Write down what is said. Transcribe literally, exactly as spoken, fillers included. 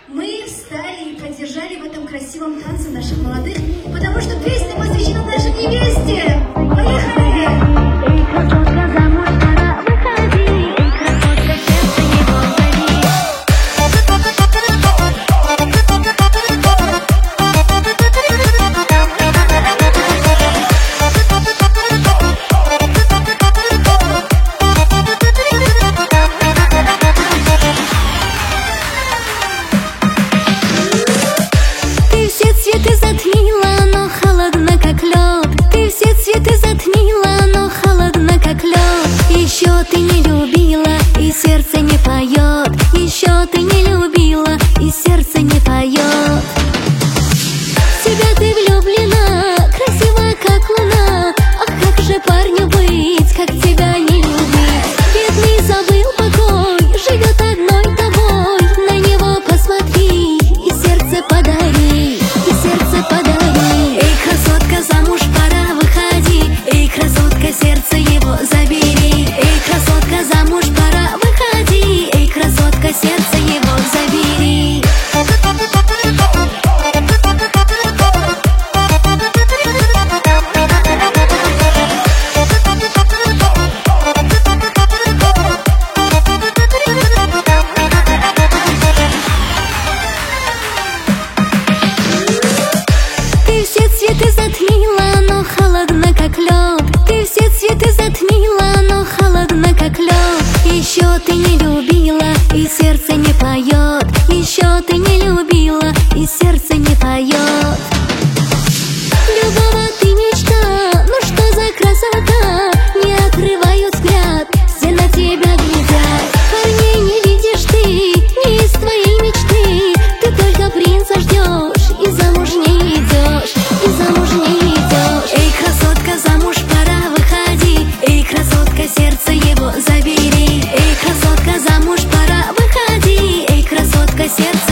Мы встали и поддержали в этом красивом танце наших молодых, потому что песня посвящена нашей невесте. Поехали! Ты затмила, но холодно, как лед. Ты все цветы затмила, но холодно, как лед. Еще ты не любила, и сердце не поет. Еще ты не любила, и сердце не поет. В тебя ты влюблена, красивая, как луна. Ах, как же парню быть, как тебя не любить? Бедный забыл покой, живет одной тобой. На него посмотри и сердце подари. Замуж пора, выходи, эй, красотка, сердце его забери. Эй, красотка, замуж пора, выходи, эй, красотка, сердце его забери. Ты все цветы затмила, но холодно, как лед. Ты все цветы затмила, но холодно, как лед. Еще ты не любила, и сердце не поет. Еще ты не любила, и сердце не поет. Любого ты мечта, ну что за красота? Не отрывают взгляд, все на тебя глядят. Парней не видишь ты, не из твоей мечты. Ты только принца ждешь, и замуж не идешь, и замуж не идешь. Эй, красотка, замуж пора, выходи, эй, красотка, сердце его забери. Эй, красотка, замуж пора, выходи, эй, красотка, сердце